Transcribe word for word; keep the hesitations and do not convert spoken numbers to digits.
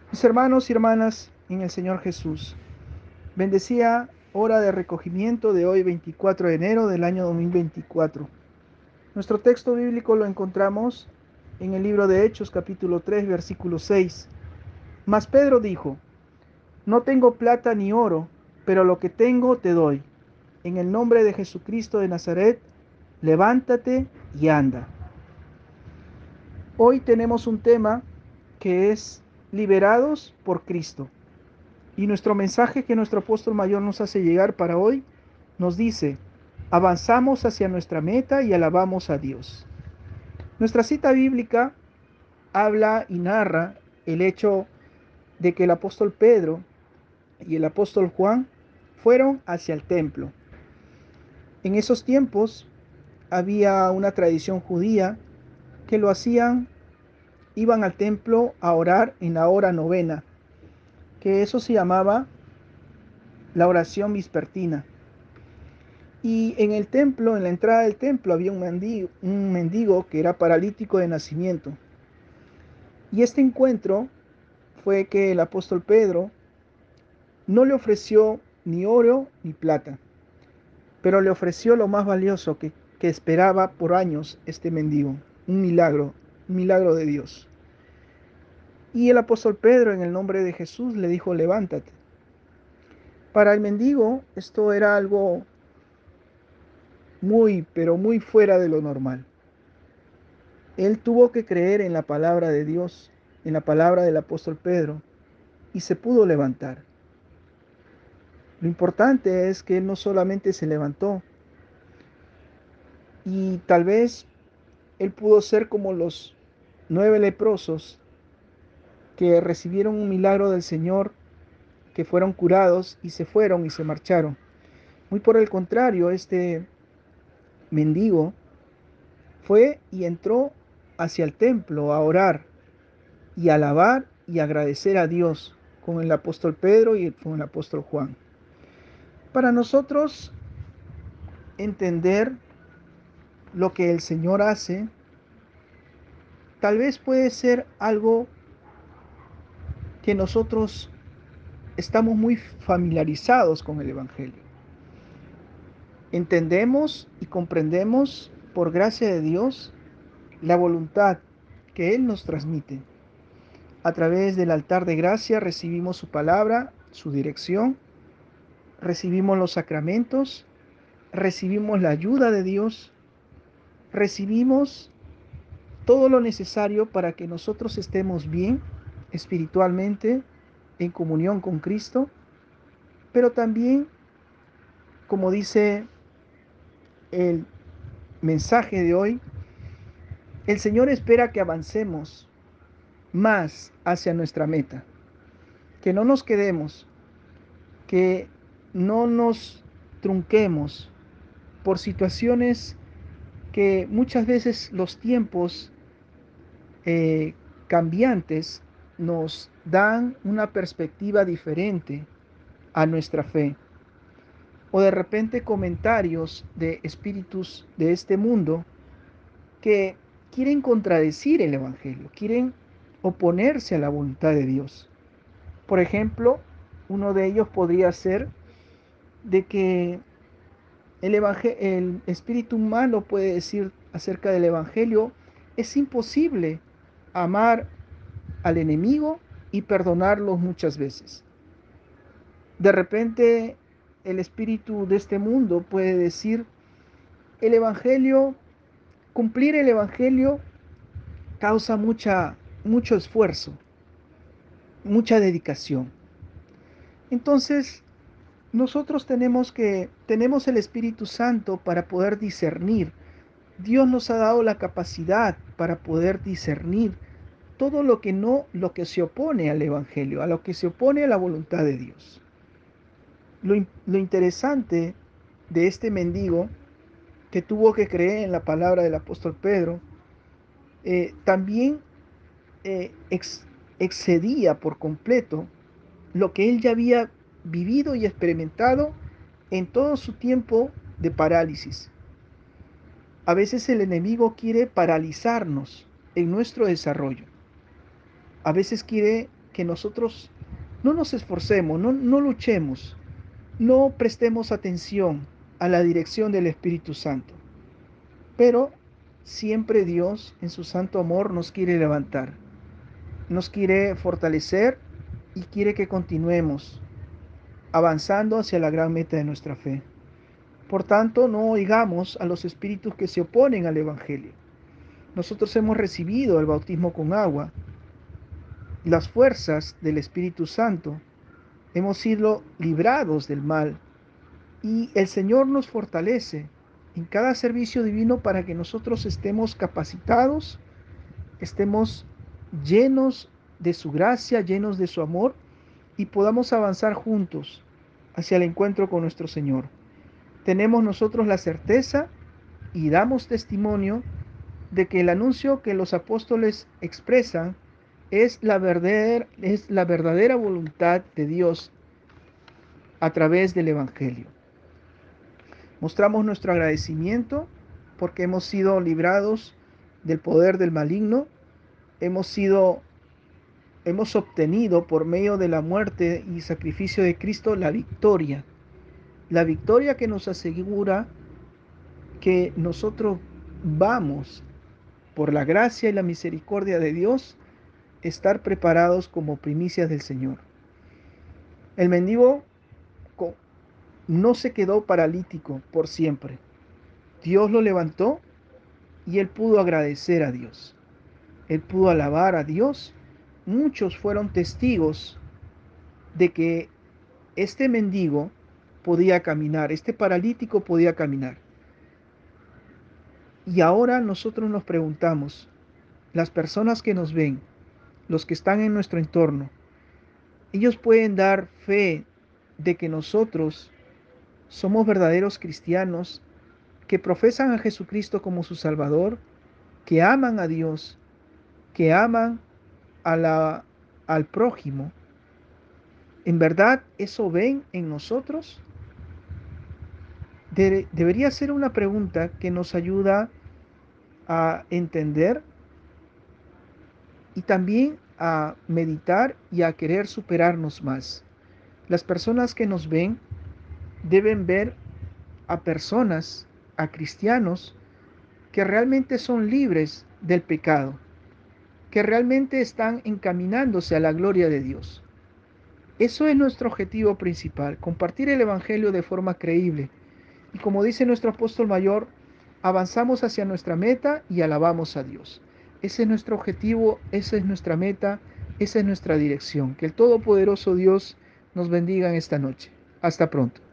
Mis hermanos y hermanas en el Señor Jesús, bendecía hora de recogimiento de hoy veinticuatro de enero del año dos mil veinticuatro. Nuestro texto bíblico lo encontramos en el libro de Hechos capítulo tres versículo seis. Mas Pedro dijo: No tengo plata ni oro, pero lo que tengo te doy. En el nombre de Jesucristo de Nazaret, levántate y anda. Hoy tenemos un tema que es liberados por Cristo. Y nuestro mensaje que nuestro apóstol mayor nos hace llegar para hoy nos dice: avanzamos hacia nuestra meta y alabamos a Dios. Nuestra cita bíblica habla y narra el hecho de que el apóstol Pedro y el apóstol Juan fueron hacia el templo. En esos tiempos había una tradición judía que lo hacían, iban al templo a orar en la hora novena, que eso se llamaba la oración vespertina. Y en el templo, en la entrada del templo, había un mendigo, un mendigo que era paralítico de nacimiento. Y este encuentro fue que el apóstol Pedro no le ofreció ni oro ni plata, pero le ofreció lo más valioso que, que esperaba por años este mendigo, un milagro, un milagro de Dios. Y el apóstol Pedro, en el nombre de Jesús, le dijo: levántate. Para el mendigo esto era algo muy, pero muy fuera de lo normal. Él tuvo que creer en la palabra de Dios, en la palabra del apóstol Pedro, y se pudo levantar. Lo importante es que él no solamente se levantó, y tal vez él pudo ser como los nueve leprosos que recibieron un milagro del Señor, que fueron curados y se fueron y se marcharon. Muy por el contrario, este mendigo fue y entró hacia el templo a orar y alabar y agradecer a Dios con el apóstol Pedro y con el apóstol Juan. Para nosotros entender lo que el Señor hace, tal vez puede ser algo que nosotros estamos muy familiarizados con el Evangelio. Entendemos y comprendemos, por gracia de Dios, la voluntad que Él nos transmite. A través del altar de gracia recibimos su palabra, su dirección, recibimos los sacramentos, recibimos la ayuda de Dios, recibimos todo lo necesario para que nosotros estemos bien espiritualmente, en comunión con Cristo, pero también, como dice el mensaje de hoy, el Señor espera que avancemos más hacia nuestra meta, que no nos quedemos, que no nos trunquemos por situaciones que muchas veces los tiempos eh, cambiantes nos dan una perspectiva diferente a nuestra fe. O de repente comentarios de espíritus de este mundo que quieren contradecir el Evangelio, quieren oponerse a la voluntad de Dios. Por ejemplo, uno de ellos podría ser de que el, evangel- el espíritu humano puede decir acerca del Evangelio: es imposible amar al enemigo y perdonarlos muchas veces. De repente, el espíritu de este mundo puede decir: el Evangelio, cumplir el Evangelio causa mucha, mucho esfuerzo, mucha dedicación. Entonces, nosotros tenemos que, tenemos el Espíritu Santo para poder discernir. Dios nos ha dado la capacidad para poder discernir todo lo que no, lo que se opone al Evangelio, a lo que se opone a la voluntad de Dios. Lo, lo interesante de este mendigo que tuvo que creer en la palabra del apóstol Pedro, eh, también eh, ex, excedía por completo lo que él ya había vivido y experimentado en todo su tiempo de parálisis. A veces el enemigo quiere paralizarnos en nuestro desarrollo. A veces quiere que nosotros no nos esforcemos, no, no luchemos, no prestemos atención a la dirección del Espíritu Santo. Pero siempre Dios, en su santo amor, nos quiere levantar, nos quiere fortalecer y quiere que continuemos avanzando hacia la gran meta de nuestra fe. Por tanto, no oigamos a los espíritus que se oponen al Evangelio. Nosotros hemos recibido el bautismo con agua, las fuerzas del Espíritu Santo, hemos sido librados del mal y el Señor nos fortalece en cada servicio divino para que nosotros estemos capacitados, estemos llenos de su gracia, llenos de su amor y podamos avanzar juntos hacia el encuentro con nuestro Señor. Tenemos nosotros la certeza y damos testimonio de que el anuncio que los apóstoles expresan es la verdadera, es la verdadera voluntad de Dios a través del Evangelio. Mostramos nuestro agradecimiento porque hemos sido librados del poder del maligno, hemos sido, hemos obtenido por medio de la muerte y sacrificio de Cristo la victoria, la victoria que nos asegura que nosotros vamos, por la gracia y la misericordia de Dios, estar preparados como primicias del Señor. El mendigo no se quedó paralítico por siempre. Dios lo levantó y él pudo agradecer a Dios. Él pudo alabar a Dios. Muchos fueron testigos de que este mendigo podía caminar, este paralítico podía caminar. Y ahora nosotros nos preguntamos, las personas que nos ven, los que están en nuestro entorno, ellos pueden dar fe de que nosotros somos verdaderos cristianos que profesan a Jesucristo como su Salvador, que aman a Dios, que aman a la, al prójimo. ¿En verdad eso ven en nosotros? De, debería ser una pregunta que nos ayuda a entender y también a meditar y a querer superarnos más. Las personas que nos ven deben ver a personas, a cristianos, que realmente son libres del pecado, que realmente están encaminándose a la gloria de Dios. Eso es nuestro objetivo principal, compartir el Evangelio de forma creíble. Y como dice nuestro apóstol mayor, avanzamos hacia nuestra meta y alabamos a Dios. Ese es nuestro objetivo, esa es nuestra meta, esa es nuestra dirección. Que el Todopoderoso Dios nos bendiga en esta noche. Hasta pronto.